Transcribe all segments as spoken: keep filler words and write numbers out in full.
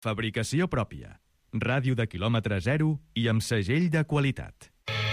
Fabricació pròpia. Ràdio de quilòmetre zero i amb segell de qualitat.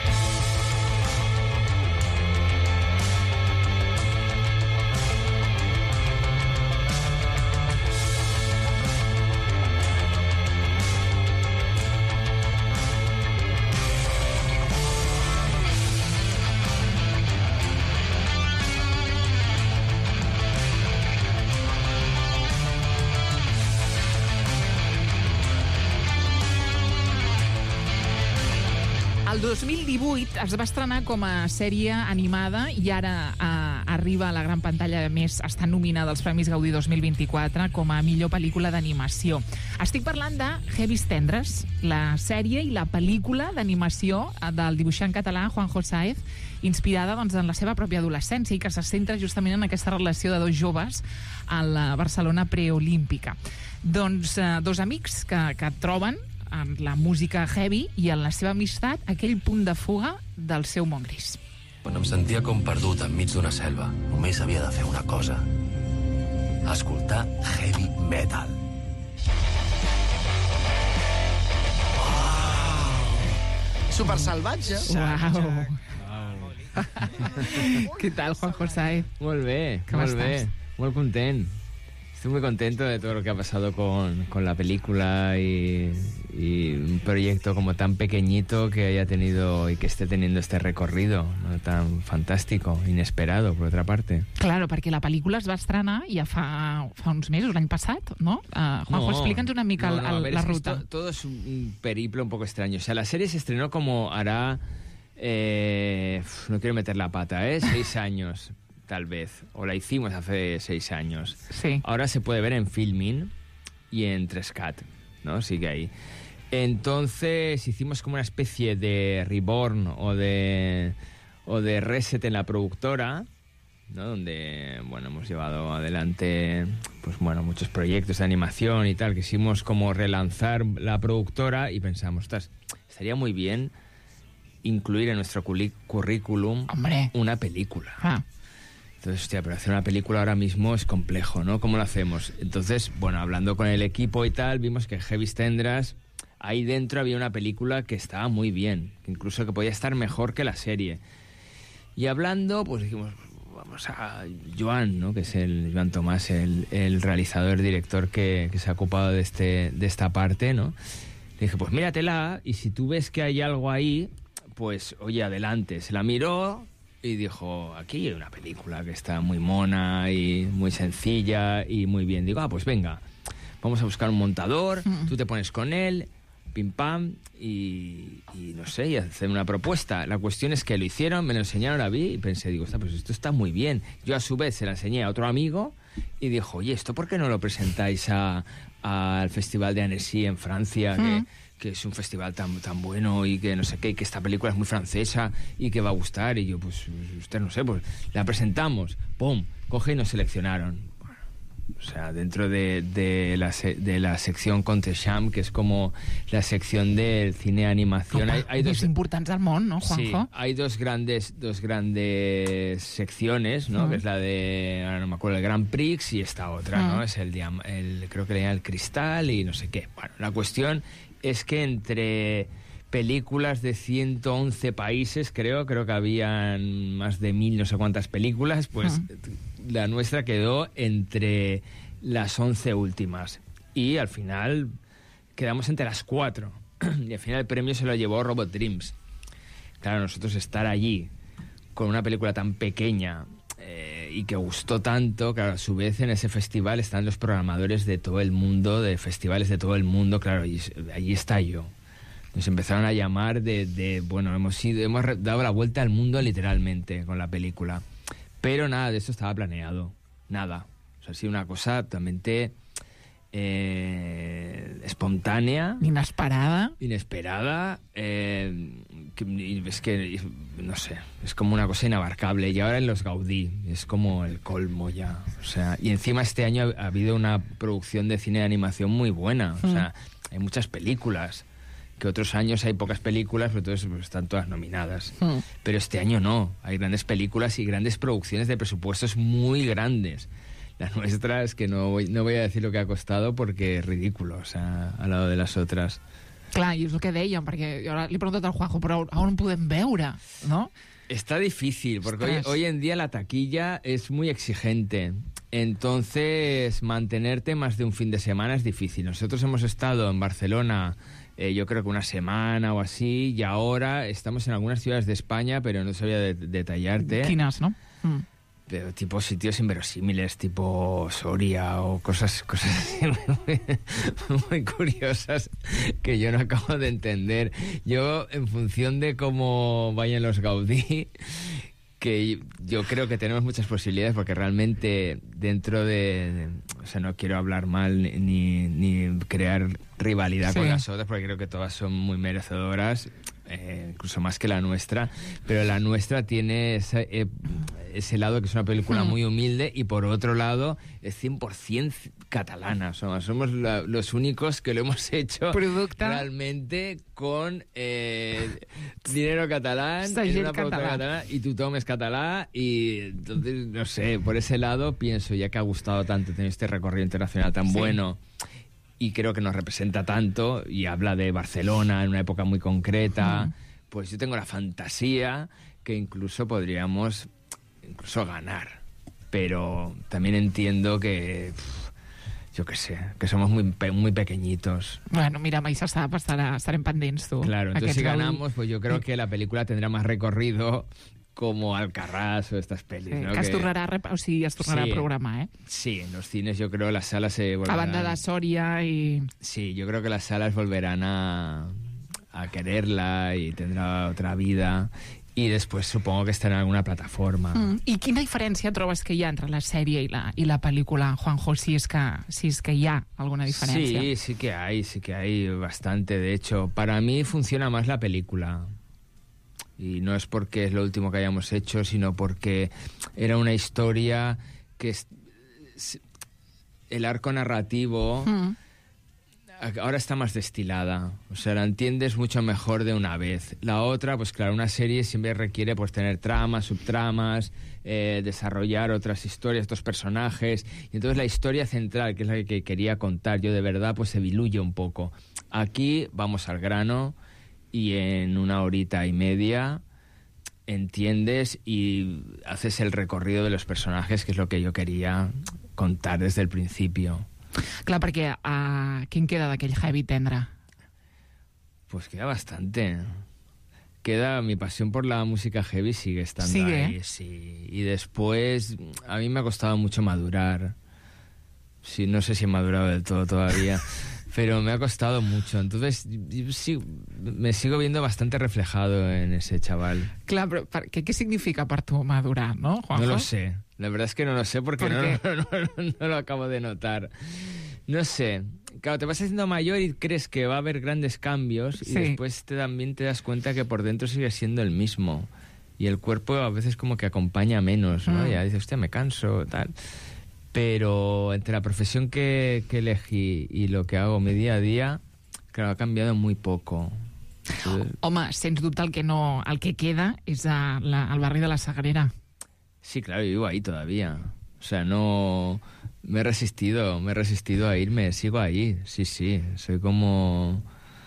El dos mil divuit es va estrenar com a sèrie animada i ara eh, arriba a la gran pantalla. A més, està nominada als Premis Gaudí dos mil vint-i-quatre com a millor pel·lícula d'animació. Estic parlant de Heavis Tendres, la sèrie i la pel·lícula d'animació del dibuixant català Juanjo Sáez, inspirada doncs, en la seva pròpia adolescència i que se centra justament en aquesta relació de dos joves a la Barcelona preolímpica. Doncs eh, dos amics que, que troben en la música heavy i en la seva amistat aquell punt de fuga del seu món gris. Quan em sentia com perdut enmig d'una selva, només havia de fer una cosa: escoltar heavy metal. Super salvatge. Uau! Què tal, Juanjo Sáez? Molt bé, ¿Cómo molt estás? bé, molt content. Estoy muy contento de todo lo que ha pasado con, con la película y, y un proyecto como tan pequeñito que haya tenido y que esté teniendo este recorrido, ¿no? Tan fantástico, inesperado, por otra parte. Claro, perquè la pel·lícula es va estrenar ja fa, fa uns mesos, l'any passat, no? Uh, Juanjo, No, explica'ns una mica no, el, no, a el, ver, la es que ruta. esto- todo es un periplo un poco extraño. O sea, la serie se estrenó como hará... eh, no quiero meter la pata, ¿eh? Seis años, tal vez. O la hicimos hace seis años. Sí. Ahora se puede ver en Filmin y en tres cat, ¿no? Sigue ahí. Entonces hicimos como una especie de reborn o de, o de reset en la productora, ¿no? Donde, bueno, hemos llevado adelante, pues bueno, muchos proyectos de animación y tal. Quisimos como relanzar la productora y pensamos, ostras, estaría muy bien incluir en nuestro culi- currículum Hombre. una película. Ah. Entonces, hostia, pero hacer una película ahora mismo es complejo, ¿no? ¿Cómo lo hacemos? Entonces, bueno, hablando con el equipo y tal, vimos que en Heavis Tendres, ahí dentro había una película que estaba muy bien, que incluso que podía estar mejor que la serie. Y hablando, pues dijimos, vamos a Joan, ¿no? Que es el Joan Tomás, el, el realizador, director que, que se ha ocupado de, este, de esta parte, ¿no? Le dije, pues míratela, y si tú ves que hay algo ahí, pues, oye, adelante. Se la miró y dijo, aquí hay una película que está muy mona y muy sencilla y muy bien. Digo, ah, pues venga, vamos a buscar un montador, Mm. tú te pones con él, pim pam, y, y no sé, y hacer una propuesta. La cuestión es que lo hicieron, me lo enseñaron, la vi y pensé, digo, está, pues esto está muy bien. Yo a su vez se la enseñé a otro amigo y dijo, oye, ¿esto por qué no lo presentáis a, al Festival de Annecy en Francia? Mm. Que, que es un festival tan, tan bueno y que no sé qué, y que esta película es muy francesa y que va a gustar. Y yo, pues, usted no sé, pues la presentamos, pum, coge y nos seleccionaron. Bueno, o sea, dentro de, de, la, se- de la sección Contesham, que es como la sección del cine animación, hay, hay Més dos... importants del món, no, Sí, Juanjo? hay dos grandes, dos grandes secciones, ¿no? Mm. Que es la de, ahora no me acuerdo, el Grand Prix y esta otra, Mm. ¿no? Es el, diam- el creo que le llaman el cristal y no sé qué. Bueno, la cuestión es que entre películas de ciento once países, creo, creo que habían más de mil no sé cuántas películas, pues Mm. la nuestra quedó entre las once últimas. Y al final quedamos entre las cuatro. Y al final el premio se lo llevó Robot Dreams. Claro, nosotros estar allí con una película tan pequeña eh, y que gustó tanto, claro, a su vez en ese festival están los programadores de todo el mundo, de festivales de todo el mundo, claro, y s- allí está yo. Nos empezaron a llamar de, de bueno, hemos ido, hemos re- dado la vuelta al mundo literalmente con la película. Pero nada de eso estaba planeado, nada. O sea, ha sido una cosa totalmente eh, espontánea, Inesperada. inesperada, eh, que, y es que, no sé, es como una cosa inabarcable. Y ahora en los Gaudí, es como el colmo ya. O sea, y encima este año ha, ha habido una producción de cine de animación muy buena. O sea, hay muchas películas, que otros años hay pocas películas, pero todas pues, están todas nominadas. Mm. Pero este año no, hay grandes películas y grandes producciones de presupuestos muy grandes. La nuestra es que no voy, no voy a decir lo que ha costado porque es ridículo, o sea, al lado de las otras. Clar, i és el que dèiem, perquè jo ara li he preguntat al Juanjo, però on podem veure, no? Está difícil, porque hoy, hoy en día la taquilla es muy exigente. Entonces, mantenerte más de un fin de semana es difícil. Nosotros hemos estado en Barcelona, eh, yo creo que una semana o así, y ahora estamos en algunas ciudades de España, pero no sabía de, detallarte. Quines, no? Mm. Pero tipo sitios inverosímiles, tipo Soria o cosas, cosas así muy, muy curiosas que yo no acabo de entender. Yo, en función de cómo vayan los Gaudí, que yo creo que tenemos muchas posibilidades, porque realmente dentro de... de o sea, no quiero hablar mal ni, ni crear rivalidad sí. con las otras, porque creo que todas son muy merecedoras, eh, incluso más que la nuestra, pero la nuestra tiene ese, eh, ese lado que es una película mm. muy humilde, y por otro lado es cien por ciento catalana. Somos, somos la, los únicos que lo hemos hecho Producte. realmente con eh, dinero catalán, en una productora catalana, y tothom es catalá, y entonces, no sé, por ese lado pienso, ya que ha gustado tanto tener este recorrido internacional tan sí. bueno, y creo que nos representa tanto y habla de Barcelona en una época muy concreta, mm. pues yo tengo la fantasía que incluso podríamos incluso ganar, pero también entiendo que pff, yo qué sé, que somos muy, pe muy pequeñitos. Bueno, mira, mai se sap, estarà, estarem pendents, tu. Claro, entonces si ganamos, pues yo creo que la película tendrá más recorrido como Alcarràs o estas pelis, sí, ¿no? Que es tornarà, o sigui, es tornarà sí, a programar, ¿eh? Sí, en los cines yo creo las salas se volverán... A banda de Soria y... Sí, yo creo que las salas volverán a, a quererla y tendrá otra vida. Y después supongo que estarà en alguna plataforma. Mm. I quina diferència trobes que hi ha entre la sèrie i la, i la pel·lícula, Juanjo, si es, que, si es que hi ha alguna diferencia? Sí, sí que hay, sí que hay bastante. De hecho, para mí funciona más la película. Y no es porque es lo último que hayamos hecho, sino porque era una historia que es, el arco narrativo mm. ahora está más destilada. O sea, la entiendes mucho mejor de una vez. La otra, pues claro, una serie siempre requiere pues tener tramas, subtramas, eh, desarrollar otras historias, otros personajes. Y entonces la historia central, que es la que quería contar yo de verdad, pues se diluye un poco. Aquí vamos al grano, y en una horita y media entiendes y haces el recorrido de los personajes, que es lo que yo quería contar desde el principio. Clar, perquè uh, quin queda d'aquell heavy tendre? Pues queda bastante. Queda mi pasión por la música heavy, sigue estando ¿Sigue? ahí. Sí. Y después, a mí me ha costado mucho madurar. Sí, no sé si he madurado del todo todavía. Pero me ha costado mucho. Entonces, sí, me sigo viendo bastante reflejado en ese chaval. Clar, però per, què, què significa per tu madurar, no, Juanjo? No lo sé. La verdad es que no lo sé porque ¿Por no, qué? no, no, no, no lo acabo de notar. No sé. Claro, te vas haciendo mayor y crees que va a haber grandes cambios, sí. y después te, también te das cuenta que por dentro sigue siendo el mismo. Y el cuerpo a veces como que acompaña menos, ¿no? Mm. Ya dices, hostia, me canso, tal... Pero entre la profesión que, que elegí y lo que hago mi día a día, claro, ha cambiado muy poco. Entonces... Home, sens dubte el que, no, el que queda és a la, al barri de la Sagrera. Sí, claro, yo vivo ahí todavía. O sea, no... Me he resistido, me he resistido a irme, sigo ahí, sí, sí. Soy como...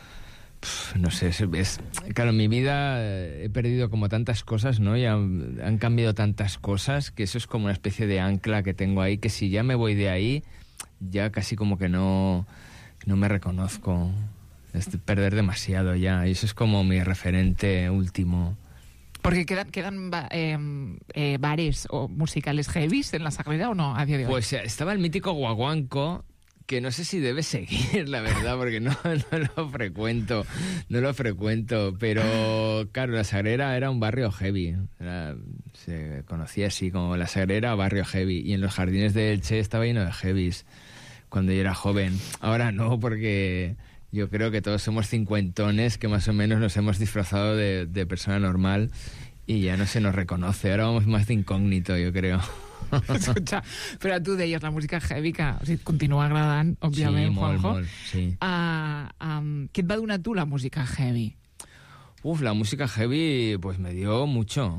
Pff, no sé, es, es... Claro, en mi vida he perdido como tantas cosas, ¿no? Y han, han cambiado tantas cosas que eso es como una especie de ancla que tengo ahí, que si ya me voy de ahí, ya casi como que no, no me reconozco. Es perder demasiado ya, y eso es como mi referente último. Porque quedan, quedan eh, eh, bares o musicales heavies en la Sagrera, ¿o no, a día de hoy? Pues estaba el mítico Guaguanco, que no sé si debe seguir, la verdad, porque no, no lo frecuento, no lo frecuento, pero claro, la Sagrera era un barrio heavy, era, se conocía así como la Sagrera, barrio heavy, y en los jardines de Elche estaba lleno de heavies cuando yo era joven. Ahora no, porque yo creo que todos somos cincuentones que más o menos nos hemos disfrazado de, de persona normal y ya no se nos reconoce, ahora vamos más de incógnito, yo creo. Escucha, però tu deies la música heavy, que o sigui, et continua agradant, òbviament, sí, molt, Juanjo. molt, sí. Uh, um, què et va donar tu la música heavy? Uf, la música heavy pues me dio mucho,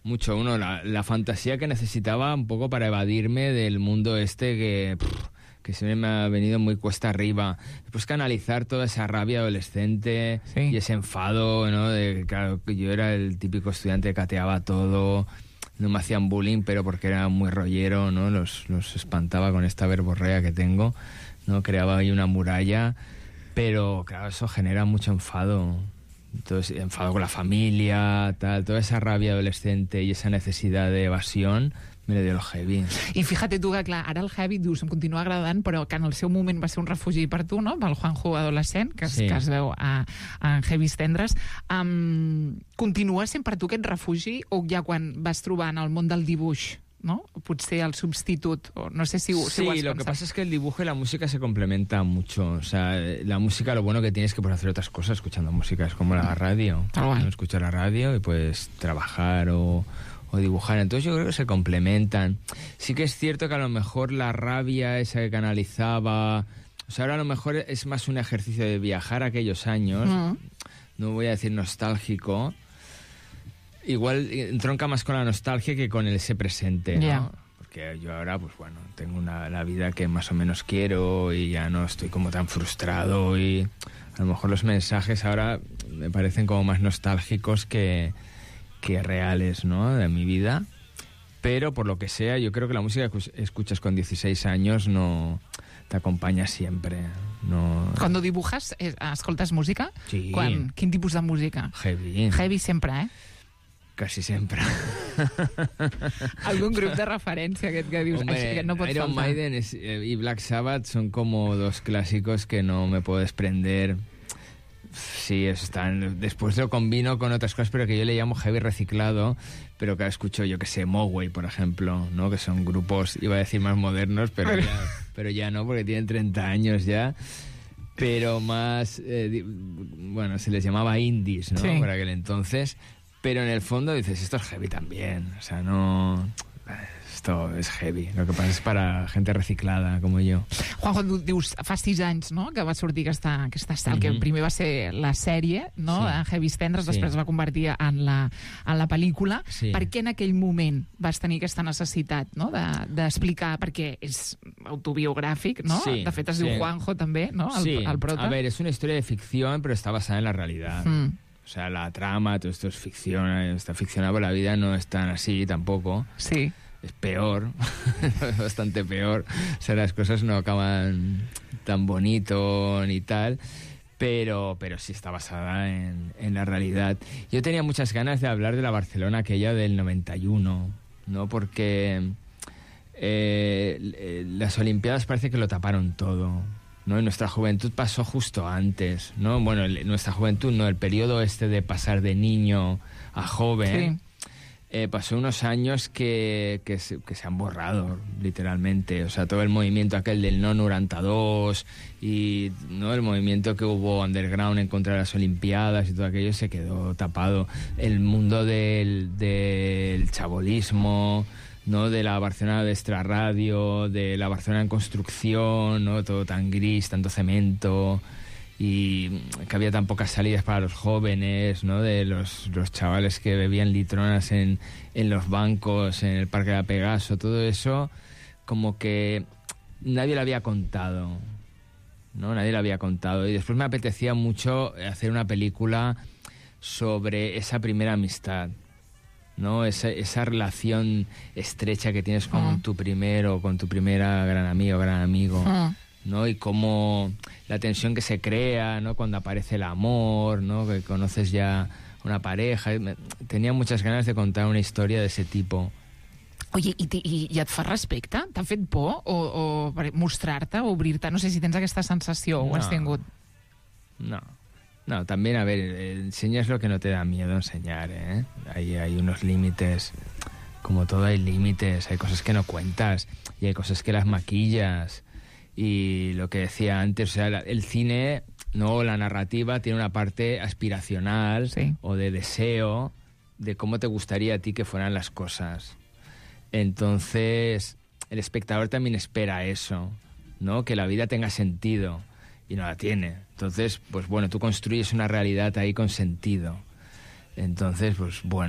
mucho. Uno, la, la fantasía que necesitaba un poco para evadirme del mundo este que, pff, que se me ha venido muy cuesta arriba. Después canalizar toda esa rabia adolescente sí. y ese enfado, ¿no? De, claro, yo era el típico estudiante que cateaba todo, no me hacían bullying, pero porque era muy rollero, ¿no? Los, los espantaba con esta verborrea que tengo, ¿no? Creaba ahí una muralla, pero claro, eso genera mucho enfado. Entonces, enfado con la familia, tal, toda esa rabia adolescente i esa necessitat d'evasió me la dio el heavy. I fíjate tu que, clar, ara el heavy, dius, em continua agradant, però que en el seu moment va ser un refugi per tu, no?, pel Juanjo adolescent, que, sí. que es veu a, a Heavis Tendres. Um, continua sent per tu aquest refugi o ja quan vas trobar en el món del dibuix, ¿no? Potser el substitut, o no sé si, sí, si ho has lo pensat. que pasa es que el dibujo y la música se complementan mucho. O sea, la música lo bueno que tienes es que puedes hacer otras cosas escuchando música. Es como la radio. Ah, bueno. ¿no? Escuchas la radio y puedes trabajar o, o dibujar. Entonces yo creo que se complementan. Sí que es cierto que a lo mejor la rabia esa que canalizaba... O sea, ahora a lo mejor es más un ejercicio de viajar a aquellos años. Mm. No voy a decir nostálgico. Igual entronca más con la nostalgia que con el ese presente, ¿no? Yeah. Porque yo ahora, pues bueno, tengo una, la vida que más o menos quiero y ya no estoy como tan frustrado y a lo mejor los mensajes ahora me parecen como más nostálgicos que, que reales, ¿no? De mi vida. Pero por lo que sea, yo creo que la música que escuchas con dieciséis años no te acompaña siempre. No... Cuando dibujas, escoltes música? Sí. Quan, quin tipus de música? Heavy. Heavy sempre, eh? Casi sempre. Algun grup de referència aquest que dius, Hombre, així que no pot Iron faltar. Maiden es, eh, y Black Sabbath son como dos clásicos que no me puedo desprender. Sí, están. Después lo combino con otras cosas, pero que yo le llamo heavy reciclado, pero que escucho, yo que sé, Mogwai, por ejemplo, ¿no? Que son grupos, iba a decir más modernos, pero ya, pero ya no, porque tienen treinta años ya. Pero más, eh, bueno, se les llamaba indies, ¿no? Sí. Por aquel entonces. Pero en el fondo dices, esto es heavy también. O sea, no... Esto es heavy. Lo que pasa es para gente reciclada, como yo. Juanjo, tu dius, fa sis anys, no?, que va sortir aquesta, aquesta el Mm-hmm. que primer va ser la sèrie, no?, Sí. a Heavis Tendres, Sí. després es va convertir en la, en la pel·lícula. Sí. Per què en aquell moment vas tenir aquesta necessitat, no?, d'explicar, de, perquè és autobiogràfic, no? Sí, de fet es sí. diu Juanjo també, no?, el, Sí, el prota. a ver, es una historia de ficción, pero está basada en la realidad. Mm. O sea, la trama, todo esto es ficción, está ficcionado, la vida no es tan así tampoco. Sí. Es peor, es bastante peor. O sea, las cosas no acaban tan bonito ni tal, pero, pero sí está basada en, en la realidad. Yo tenía muchas ganas de hablar de la Barcelona aquella del noventa y uno, ¿no? Porque eh, las Olimpiadas parece que lo taparon todo, ¿no? Y nuestra juventud pasó justo antes, ¿no? Bueno, el, nuestra juventud, no, el periodo este de pasar de niño a joven... Sí. Eh, pasó unos años que, que, se, que se han borrado, literalmente. O sea, todo el movimiento aquel del no noranta dos y ¿no? el movimiento que hubo underground en contra de las Olimpiadas y todo aquello se quedó tapado. El mundo del, del chabolismo, ¿no? De la Barcelona de extrarradio, de la Barcelona en construcción, ¿no? Todo tan gris, tanto cemento... y que había tan pocas salidas para los jóvenes, ¿no? De los, los chavales que bebían litronas en, en los bancos, en el Parque de la Pegaso, todo eso como que nadie lo había contado, ¿no? Nadie lo había contado. Y después me apetecía mucho hacer una película sobre esa primera amistad, ¿no? Esa, esa relación estrecha que tienes con uh-huh. tu primero, con tu primera gran amigo, gran amigo. Uh-huh. ¿No? Y cómo la tensión que se crea, ¿no? Cuando aparece el amor, ¿no? Que conoces ya una pareja. Tenía muchas ganas de contar una historia de ese tipo. Oye, i, i, i et fa respecte? T'ha fet por? O, o mostrar-te, o obrir-te? No sé si tens aquesta sensació o no, has tingut... No, no, también, a ver, enseñas lo que no te da miedo enseñar, ¿eh? Hay, hay unos límites, como todo hay límites, hay cosas que no cuentas y hay cosas que las maquillas. Y lo que decía antes, o sea, el cine, no, la narrativa tiene una parte aspiracional, sí, o de deseo de cómo te gustaría a ti que fueran las cosas. Entonces, el espectador también espera eso, ¿no? Que la vida tenga sentido, y no la tiene. Entonces, pues bueno, tú construyes una realidad ahí con sentido. Entonces, pues bueno,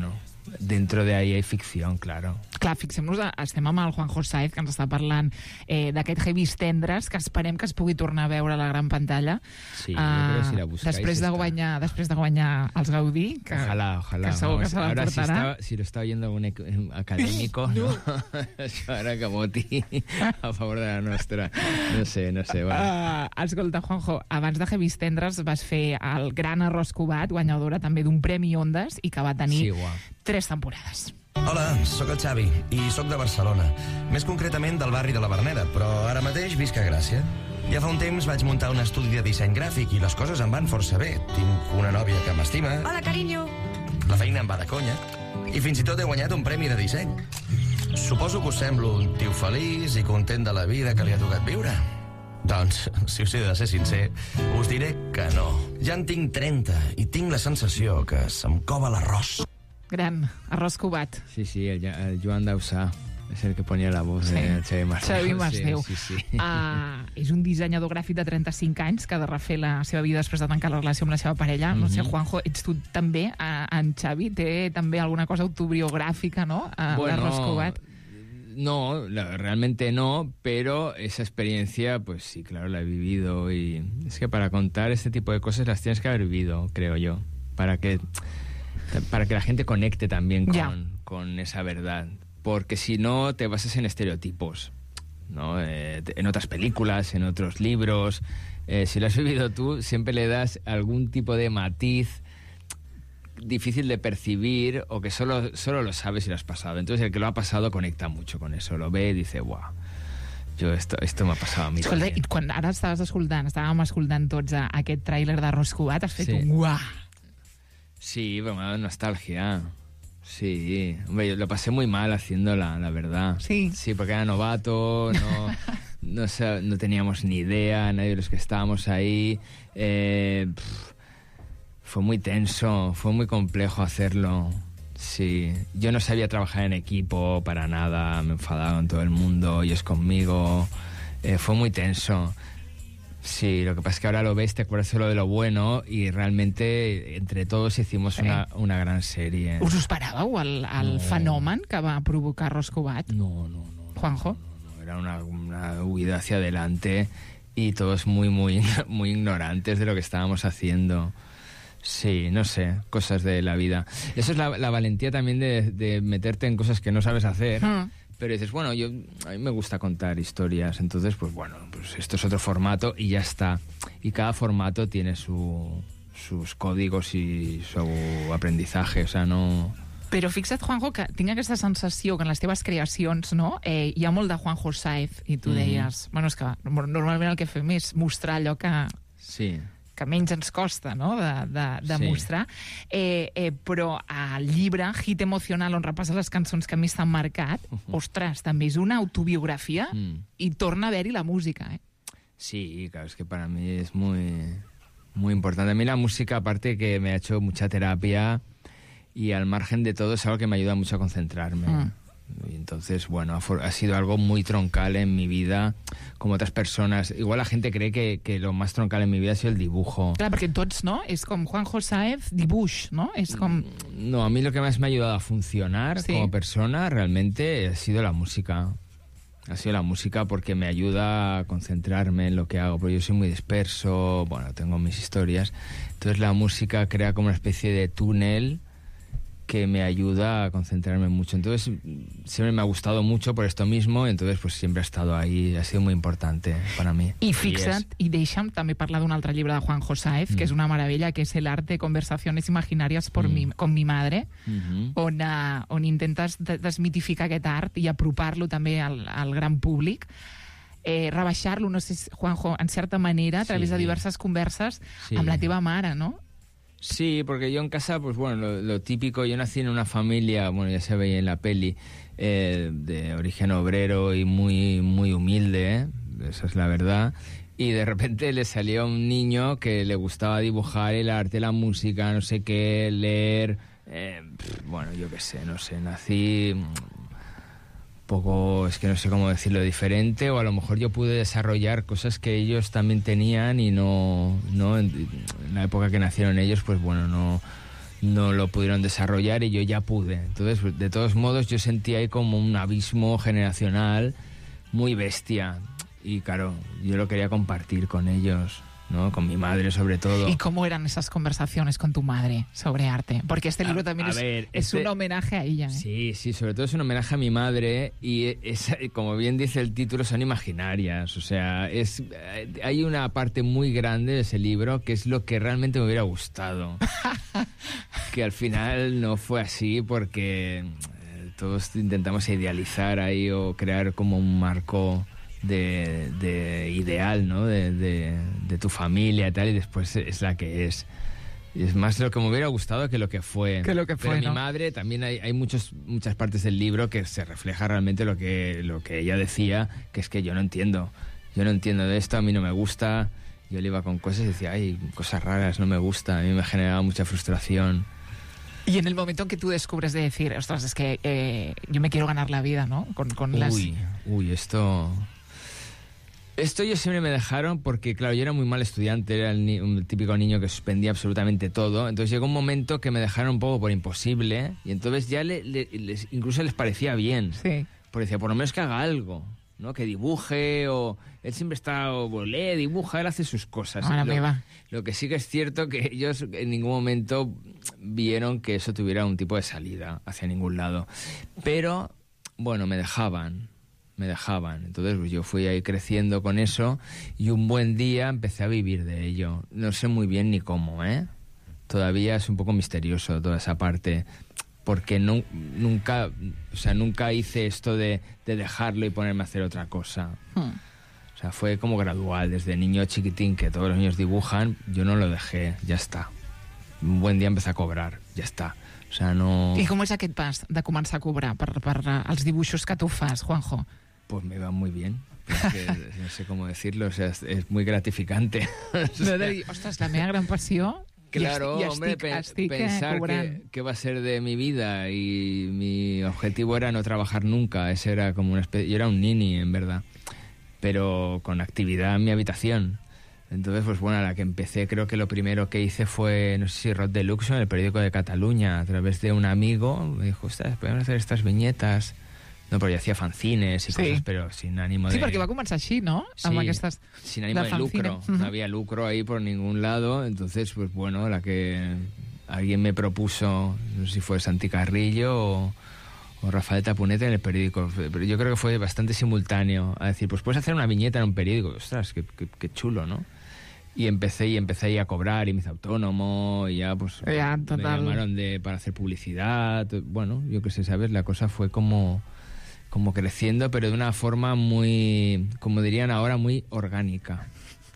dentro de ahí hay ficción, claro. Clar, fixem-nos, estem amb el Juanjo Sáez, que ens està parlant eh, d'aquest Heavis Tendres, que esperem que es pugui tornar a veure a la gran pantalla. Sí, uh, yo creo que si la buscáis després de guanyar, está. després de guanyar els Gaudí, que, ojalá, ojalá. que segur Vamos, que se ahora l'emportarà. si, está, si lo está oyendo algún académico, no. no. Ahora que voti a favor de la nostra. No sé, no sé. Bueno. Uh, escolta, Juanjo, abans de Heavis Tendres vas fer el Gran Arròs Cubat, guanyadora també d'un Premi Ondas, i que va tenir Sí, guau. tres temporades. Hola, sóc el Xavi i sóc de Barcelona. Més concretament del barri de la Verneda, però ara mateix visc a Gràcia. Ja fa un temps vaig muntar un estudi de disseny gràfic i les coses em van força bé. Tinc una nòvia que m'estima. Hola, carinyo. La feina em va de conya. I fins i tot he guanyat un premi de disseny. Suposo que us semblo un tio feliç i content de la vida que li ha tocat viure. Doncs, si us he de ser sincer, us diré que no. Ja en tinc trenta i tinc la sensació que se'm cova l'arròs. Gran Arròs Cubat. Sí, sí, el, el Joan Dausà es el que ponía la voz sí. de Xavi Masdeu. Xavi Masdeu. Sí, sí, sí. Uh, és un dissenyador gràfic de trenta-cinc anys que ha de refer la seva vida després de tancar la relació amb la seva parella. No sé, Juanjo, ets tu també? Uh, en Xavi té també alguna cosa autobiogràfica, no? Uh, bueno, l'Arròs Cubat. No, la, realmente no, pero esa experiencia, pues sí, claro, la he vivido. Y es que para contar este tipo de cosas las tienes que haber vivido, creo yo, para que, para que la gente conecte también con, yeah. con esa verdad. Porque si no, te basas en estereotipos, ¿no? Eh, en otras películas, en otros libros. Eh, si lo has vivido tú, siempre le das algún tipo de matiz difícil de percibir o que solo, solo lo sabes si lo has pasado. Entonces el que lo ha pasado conecta mucho con eso, lo ve y dice, guau, jo esto, esto m'ha passat a mi. Escolta, i quan ara estaves escoltant, estàvem escoltant tots a, aquest tràiler d'Arròs Cubat, has fet sí. un guau. Sí, pero me da nostalgia. Sí, hombre, yo lo pasé muy mal haciéndola, la verdad. Sí. Sí, porque era novato, no, no, no teníamos ni idea, nadie de los que estábamos ahí. Eh, pff, fue muy tenso, fue muy complejo hacerlo. Sí, yo no sabía trabajar en equipo para nada, me enfadaba con todo el mundo, ellos conmigo. Eh, fue muy tenso. Sí, lo que pasa es que ahora lo ves, te acuerdas solo de lo bueno y realmente entre todos hicimos sí. una, una gran serie. Us ho esperàveu, el, el no. fenomen que va provocar Arròs Cubat? No, no, no. Juanjo? No, no, era una, una huida hacia adelante y todos muy, muy, muy ignorantes de lo que estábamos haciendo. Sí, no sé, cosas de la vida. Eso es la, la valentía también de, de meterte en cosas que no sabes hacer. Mm. Pero dices, bueno, yo a mí me gusta contar historias, entonces, pues bueno, pues esto es otro formato y ya está. Y cada formato tiene su, sus códigos y su aprendizaje, o sea, no... Però fixa't, Juanjo, que tinc aquesta sensació que en les teves creacions, no?, eh, hi ha molt de Juanjo Sáez, i tu mm. deies... Bueno, és que normalment el que fem és mostrar allò que... Sí. que menys ens costa, no?, de, de, de sí. mostrar. Eh, eh, però al llibre, Hit Emocional, on repassa les cançons que a mi s'han marcat, uh -huh. ostres, també és una autobiografia mm. i torna a haver-hi la música, eh? Sí, claro, es que para mí es muy, muy importante. A mí la música, aparte que me ha hecho mucha terapia y al margen de todo es algo que me ayuda mucho a concentrarme. Mm. Y entonces, bueno, ha, ha sido algo muy troncal en mi vida, como otras personas. Igual la gente cree que, que lo más troncal en mi vida ha sido el dibujo. Clar, perquè tots, no? És com Juanjo Sáez, dibuix, ¿no? Es com... No, a mí lo que más me ha ayudado a funcionar sí. como persona realmente ha sido la música. Ha sido la música porque me ayuda a concentrarme en lo que hago, porque yo soy muy disperso, bueno, tengo mis historias. Entonces la música crea como una especie de túnel que me ayuda a concentrarme mucho. Entonces, siempre me ha gustado mucho por esto mismo, entonces pues siempre ha estado ahí, ha sido muy importante para mí. I fixa't, i, i deixa'm també parlar d'un altre llibre de Juanjo Sáez, mm. que és una meravella, que és El arte de conversaciones imaginarias por mm. mi, con mi madre, mm-hmm. on, uh, on intentes desmitificar aquest art i apropar-lo també al, al gran públic. Eh, rebaixar-lo, no sé, Juanjo, en certa manera, a través sí. de diverses converses sí. amb la teva mare, no? Sí, porque yo en casa, pues bueno, lo, lo típico, yo nací en una familia, bueno, ya se veía en la peli, eh, de origen obrero y muy, muy humilde, ¿eh? Esa es la verdad. Y de repente le salió un niño que le gustaba dibujar, el arte, la música, no sé qué, leer, eh, bueno, yo qué sé, no sé, nací... poco, es que no sé cómo decirlo, diferente, o a lo mejor yo pude desarrollar cosas que ellos también tenían y no, no en, en la época que nacieron ellos, pues bueno, no, no lo pudieron desarrollar y yo ya pude. Entonces, de todos modos, yo sentí ahí como un abismo generacional muy bestia. Y claro, yo lo quería compartir con ellos, ¿no? Con mi madre sobre todo. ¿Y cómo eran esas conversaciones con tu madre sobre arte? Porque este libro A- también a es, ver, es este- un homenaje a ella, ¿eh? Sí, sí, sobre todo es un homenaje a mi madre y es, como bien dice el título, son imaginarias. O sea, es hay una parte muy grande de ese libro que es lo que realmente me hubiera gustado. Que al final no fue así porque eh, todos intentamos idealizar ahí o crear como un marco de, de ideal, ¿no? De, de, de tu familia y tal, y después es la que es. Y es más lo que me hubiera gustado que lo que fue. Que lo que fue, Pero ¿no? mi madre, también hay, hay muchos, muchas partes del libro que se refleja realmente lo que, lo que ella decía, que es que yo no entiendo. Yo no entiendo de esto, a mí no me gusta. Yo le iba con cosas y decía, ay, cosas raras, no me gusta. A mí me generaba mucha frustración. Y en el momento en que tú descubres de decir, ostras, es que eh, yo me quiero ganar la vida, ¿no? Con, con las... Uy, uy, esto... Esto ellos siempre me dejaron porque, claro, yo era muy mal estudiante, era el, ni- un típico niño que suspendía absolutamente todo. Entonces llegó un momento que me dejaron un poco por imposible y entonces ya le- le- les, incluso les parecía bien. Sí. Porque decía, por lo menos que haga algo, ¿no? Que dibuje o... Él siempre está, o lee, dibuja, él hace sus cosas. Ahora lo, me va. Lo que sí que es cierto que ellos en ningún momento vieron que eso tuviera un tipo de salida hacia ningún lado. Pero, bueno, me dejaban, me dejaban. Entonces pues, yo fui ahí creciendo con eso y un buen día empecé a vivir de ello. No sé muy bien ni cómo, ¿eh? Todavía es un poco misterioso toda esa parte. Porque no, nunca, o sea, nunca hice esto de, de dejarlo y ponerme a hacer otra cosa. Hmm. O sea, fue como gradual, desde niño chiquitín, que todos los niños dibujan, yo no lo dejé, ya está. Un buen día empecé a cobrar, ya está. O sea, no... I com és aquest pas de començar a cobrar per, per eh, els dibuixos que tu fas, Juanjo? Pues me va muy bien. Porque, no sé cómo decirlo, o sea, es, es muy gratificante. O sea, No de dir, ostres, la meva gran passió Claro, i estic, hombre, estic, pe- estic eh, pensar cobrant. que, que va a ser de mi vida y mi objetivo era no trabajar nunca. Ese era como una especie... Yo era un nini, en verdad, pero con actividad en mi habitación. Entonces, pues bueno, a la que empecé, creo que lo primero que hice fue, no sé si Rod Deluxe, en el periódico de Cataluña, a través de un amigo. Me dijo, ostras, podemos hacer estas viñetas. No, pero yo hacía fanzines y Sí. cosas, pero sin ánimo de... Sí, perquè va començar així, no? Amb Sí, aquestes... sin ánimo de, de fanzine. lucro. Ujú. No había lucro ahí por ningún lado. Entonces, pues bueno, la que alguien me propuso, no sé si fue Santi Carrillo o, o Rafael Tapunete en el periódico. Pero yo creo que fue bastante simultáneo. A decir, pues puedes hacer una viñeta en un periódico. Ostras, qué, qué, qué chulo, ¿no? Y empecé y empecé ahí a cobrar y me hice autónomo y ya pues Ya, me total. llamaron de, para hacer publicidad. Bueno, yo qué sé, ¿sabes? La cosa fue como... como creciendo, pero de una forma muy, como dirían ahora, muy orgánica.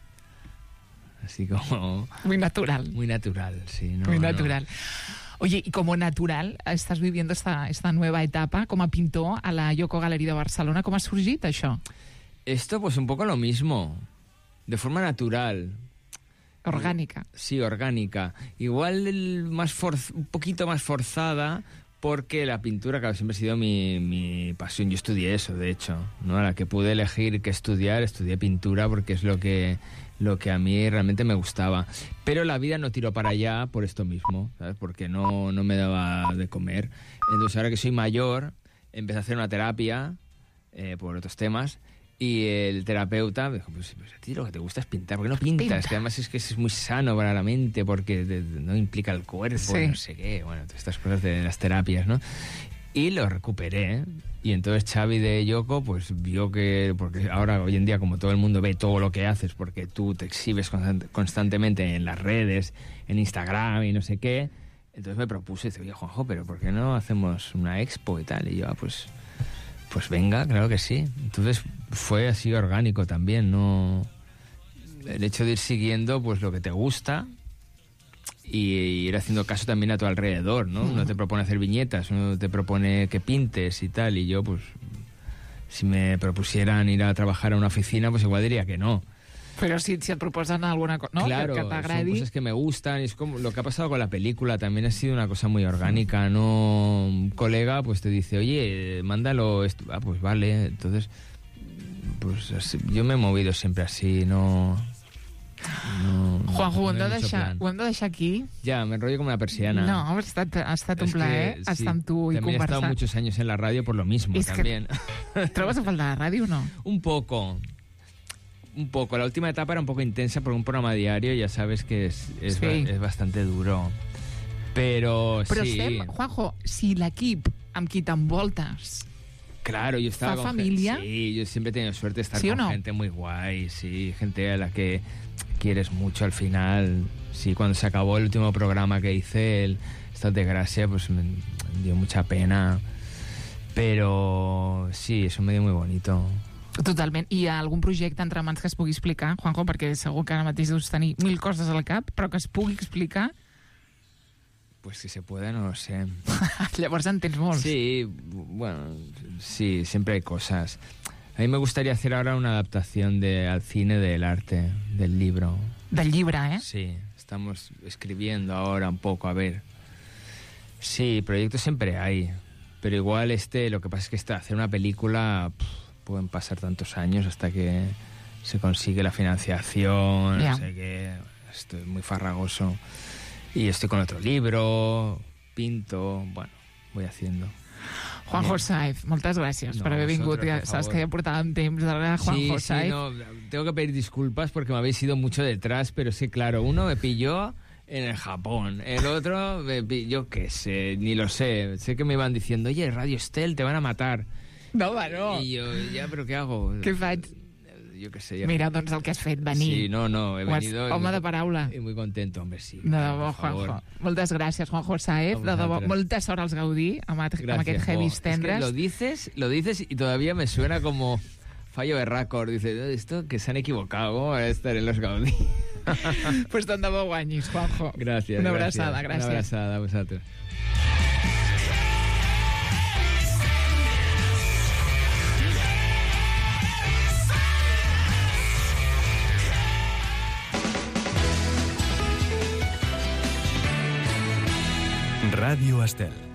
Así como... Muy natural. Muy natural, sí. No, Muy no. natural. Oye, y como natural, estás viviendo esta, esta nueva etapa com a pintor a la Yoko Gallery de Barcelona. Com ha sorgit això? Esto, pues un poco lo mismo. De forma natural. Orgànica. Sí, orgánica. Igual el más forz- un poquito más forzada, porque la pintura, claro, siempre ha sido mi, mi pasión. Yo estudié eso, de hecho, ¿no? A la que pude elegir qué estudiar, estudié pintura porque es lo que, lo que a mí realmente me gustaba. Pero la vida no tiró para allá por esto mismo, ¿sabes? Porque no, no me daba de comer. Entonces, ahora que soy mayor, empecé a hacer una terapia eh, por otros temas. Y el terapeuta me dijo, pues, pues a ti lo que te gusta es pintar, ¿por qué no pintas? Pinta. Que además es que es muy sano para la mente porque de- de- no implica el cuerpo, Sí. no sé qué, bueno, todas estas cosas de las terapias, ¿no? Y lo recuperé. Y entonces Xavi de Yoko pues vio que, porque ahora hoy en día como todo el mundo ve todo lo que haces porque tú te exhibes constant- constantemente en las redes, en Instagram y no sé qué, entonces me propuso y dice, oye Juanjo, pero ¿por qué no hacemos una expo y tal? Y yo, ah, pues... Pues venga, claro que sí. Entonces fue así orgánico también, ¿no? El hecho de ir siguiendo pues lo que te gusta y ir haciendo caso también a tu alrededor, ¿no? Uno te propone hacer viñetas, uno te propone que pintes y tal, y yo pues si me propusieran ir a trabajar a una oficina, pues igual diría que no. Però si, si et proposen alguna cosa, no? Claro, que, que son t'agradi... cosas que me gustan y es como lo que ha pasado con la película, también ha sido una cosa muy orgánica, ¿no? Un colega pues te dice, oye, mándalo, esto. Ah, pues vale, entonces pues así- yo me he movido siempre así, no... No, Juanjo, ho hem, no de hay mucho deixar, plan. ho hem de deixar aquí. Ya, me enrollo como una persiana. No, ha estat, ha estat un Es que, plaer sí, estar amb tu i también he estado conversar. muchos años en la radio por lo mismo, Es que- también. Trobes a faltar la ràdio o no? Un poco. Un poco. La última etapa era un poco intensa por un programa diario, ya sabes que es, es, Sí. ba- es bastante duro. Pero, Però sí. estem, Juanjo, si l'equip amb qui t'envoltes... Claro, yo estaba ¿Fa con familia? gente- Sí, yo siempre he tenido suerte de estar ¿Sí o con no? gente muy guay, sí, gente a la que quieres mucho al final. Sí, cuando se acabó el último programa que hice, el Estat de Gracia, pues me dio mucha pena. Pero sí, es un medio muy bonito. Totalment. I hi ha algun projecte entre mans que es pugui explicar, Juanjo, perquè segur que ara mateix deus tenir mil coses al cap, però que es pugui explicar, Pues si se puede, no lo sé. llavors en tens molts. Sí, bueno, sí, siempre hay cosas. A mí me gustaría hacer ahora una adaptación de, al cine del arte, del libro. Del llibre, eh? Sí, estamos escribiendo ahora un poco, a ver. Sí, proyectos siempre hay, pero igual este, lo que pasa es que esta, hacer una película pff, pueden pasar tantos años hasta que se consigue la financiación, Ya. no sé qué, esto es muy farragoso. Y estoy con otro libro, pinto, bueno, voy haciendo. Juanjo Bien. Saez, moltes gràcies No, per haver vingut. vosotros, Ja por saps favor. que ja portàvem temps darrere Juanjo sí, Saez. sí, no, tengo que pedir disculpas porque me habéis ido mucho detrás, pero sí, claro, uno me pilló en el Japón, el otro, me pilló, qué sé, ni lo sé. Sé que me iban diciendo, oye, Radio Estel, te van a matar. No, home, no. Y yo, ya, pero ¿qué hago? Què faig? Yo qué sé. Ya. Mira, doncs el que has fet, venir. Sí, no, no, he Ho has- venido... home muy- de paraula. Y muy contento, hombre, sí. De debò, por favor. Juanjo. Moltes gràcies, Juanjo Saez. A De debò, vosaltres. molta sort als Gaudí amb, amb Gracias. aquest Jo, Heavy es que Tendres. lo dices, lo dices y todavía me suena como fallo de récord. Dice, esto que se han equivocado, ¿cómo va a estar en los Gaudí? Pues tant de bo guanyis, Juanjo. Gracias. Una gracias. abraçada, gràcies. Una abraçada a vosaltres. Ràdio Estel.